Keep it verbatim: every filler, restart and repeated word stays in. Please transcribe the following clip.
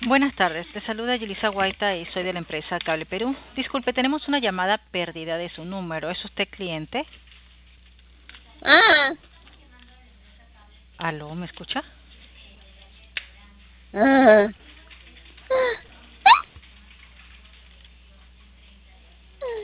Buenas tardes, te saluda Yelisa Guaita y soy de la empresa Cable Perú. Disculpe, tenemos una llamada perdida de su número. ¿Es usted cliente? Ah, ¿Aló, me escucha? ah.